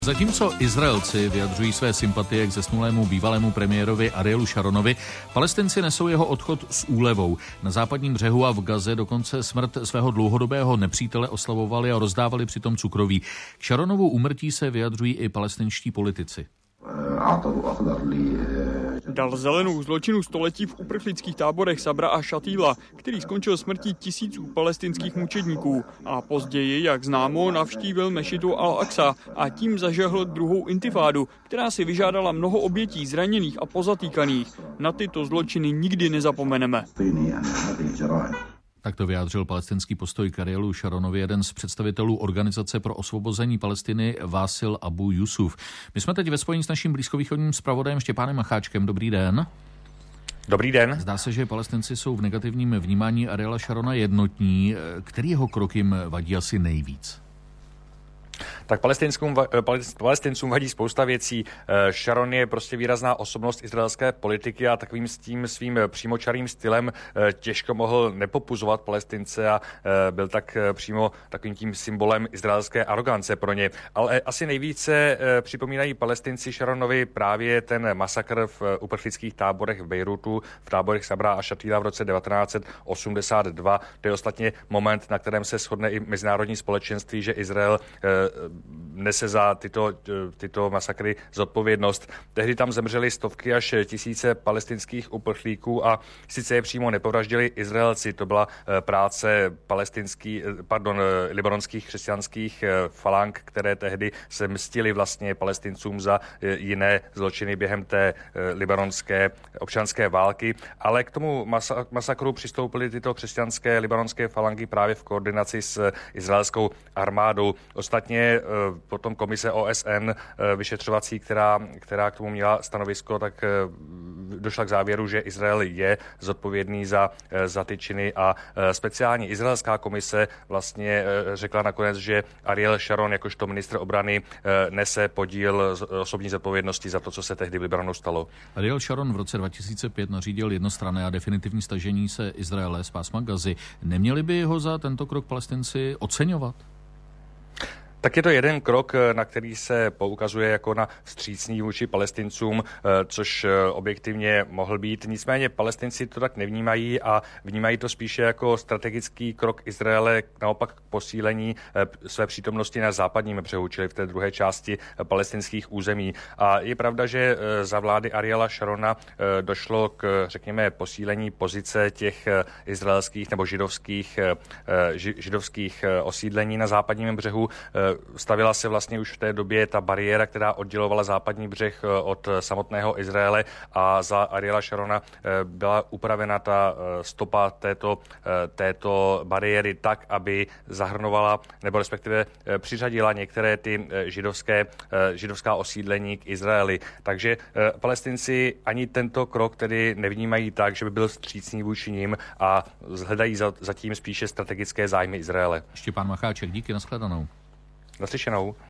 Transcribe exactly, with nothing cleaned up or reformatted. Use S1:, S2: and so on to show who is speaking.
S1: Zatímco Izraelci vyjadřují své sympatie k zesnulému bývalému premiérovi Arielu Sharonovi, Palestinci nesou jeho odchod s úlevou. Na západním břehu a v Gaze dokonce smrt svého dlouhodobého nepřítele oslavovali a rozdávali přitom cukroví. K Sharonovu úmrtí se vyjadřují i palestinští politici.
S2: Dal zelenou zločinu století v uprchlických táborech Sabra a Šatýla, který skončil smrtí tisíců palestinských mučedníků a později, jak známo, navštívil mešitu Al-Aqsa a tím zažehl druhou intifádu, která si vyžádala mnoho obětí zraněných a pozatýkaných. Na tyto zločiny nikdy nezapomeneme.
S1: Tak to vyjádřil palestinský postoj k Arielu Sharonovi jeden z představitelů Organizace pro osvobození Palestiny Vásil Abu Jusuf. My jsme teď ve spojení s naším blízkovýchodním zpravodajem Štěpánem Macháčkem. Dobrý den.
S3: Dobrý den.
S1: Zdá se, že Palestinci jsou v negativním vnímání Ariela Sharona jednotní. Který jeho krok jim vadí asi nejvíc?
S3: Tak palestincům, palestincům vadí spousta věcí. Sharon je prostě výrazná osobnost izraelské politiky a takovým s tím svým přímočarým stylem těžko mohl nepopuzovat Palestince a byl tak přímo takovým tím symbolem izraelské arogance pro ně. Ale asi nejvíce připomínají Palestinci Sharonovi právě ten masakr v uprchlických táborech v Bejrutu, v táborech Sabra a Šatýla v roce devatenáct set osmdesát dva. To je ostatně moment, na kterém se shodne i mezinárodní společenství, že Izrael nese za tyto, tyto masakry zodpovědnost. Tehdy tam zemřeli stovky až tisíce palestinských uprchlíků a sice je přímo nepovraždili Izraelci. To byla práce palestinský, pardon, libanonských křesťanských falang, které tehdy se mstili vlastně Palestincům za jiné zločiny během té libanonské občanské války. Ale k tomu masakru přistoupily tyto křesťanské libanonské falangy právě v koordinaci s izraelskou armádou. Ostatně potom komise O S N vyšetřovací, která, která k tomu měla stanovisko, tak došla k závěru, že Izrael je zodpovědný za, za ty činy a speciální izraelská komise vlastně řekla nakonec, že Ariel Sharon jakožto ministr obrany nese podíl osobní zodpovědnosti za to, co se tehdy v Libanonu stalo.
S1: Ariel Sharon v roce dva tisíce pět nařídil jednostranné a definitivní stažení se Izraele z pásma Gazy. Neměli by ho za tento krok Palestinci oceňovat?
S3: Tak je to jeden krok, na který se poukazuje jako na vstřícný vůči Palestincům, což objektivně mohl být. Nicméně Palestinci to tak nevnímají a vnímají to spíše jako strategický krok Izraele naopak k posílení své přítomnosti na západním břehu, čili v té druhé části palestinských území. A je pravda, že za vlády Ariela Sharona došlo k, řekněme, posílení pozice těch izraelských nebo židovských, židovských osídlení na západním břehu. Stavila se vlastně už v té době ta bariéra, která oddělovala západní břeh od samotného Izraele a za Ariela Sharona byla upravena ta stopa této, této bariéry tak, aby zahrnovala nebo respektive přiřadila některé ty židovské, židovská osídlení k Izraeli. Takže Palestinci ani tento krok tedy nevnímají tak, že by byl vstřícný vůči nim a hledají zatím spíše strategické zájmy Izraele.
S1: Štěpán Macháček, díky, nashledanou.
S3: Naslyšenou.